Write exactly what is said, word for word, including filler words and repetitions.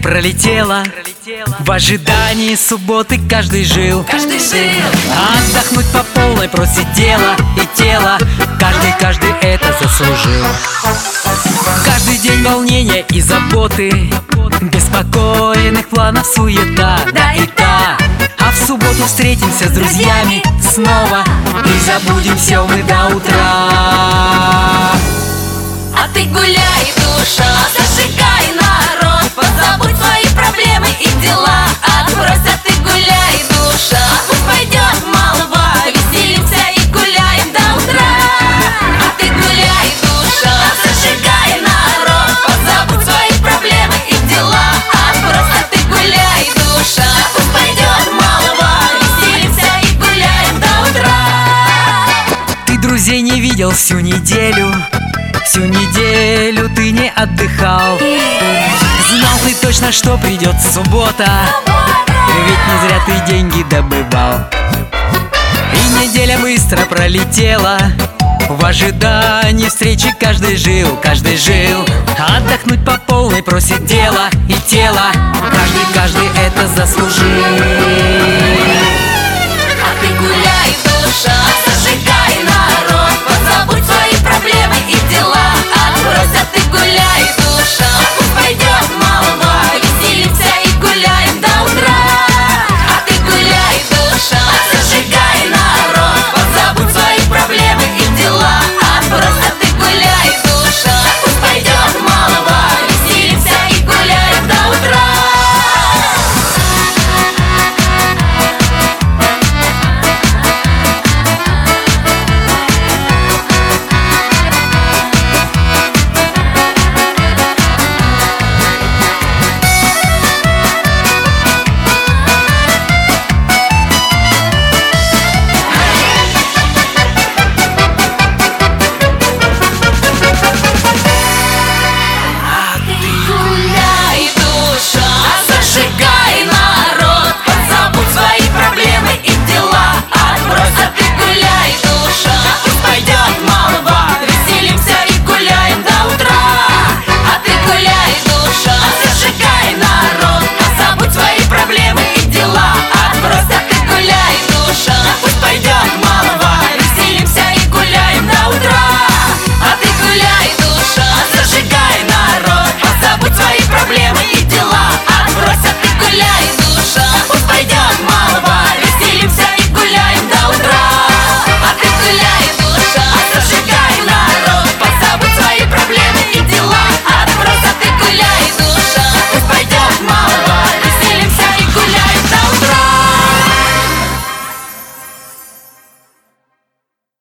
пролетела, в ожидании субботы каждый жил. Каждый жил. Отдохнуть по полной просит дело и тело. Каждый, каждый это заслужил. Каждый день волнения и заботы, беспокойных планов суета, да и та. А в субботу встретимся с друзьями снова и забудем все мы до утра. А ты гуляй, душа, зажигай, народ, позабудь свои проблемы и дела. Отбрось, а ты гуляй, душа, пусть пойдет молва, веселимся и гуляем до утра. А ты гуляй, душа, зажигай, народ, позабудь свои проблемы и дела. Отбрось, а ты гуляй, душа, пусть пойдет молва, веселимся и гуляем до утра. Ты друзей не видел всю неделю, всю неделю ты не отдыхал. Знал ты точно, что придет суббота, ведь не зря ты деньги добывал. И неделя быстро пролетела, в ожидании встречи каждый жил, каждый жил. Отдохнуть по полной просит дело и тело.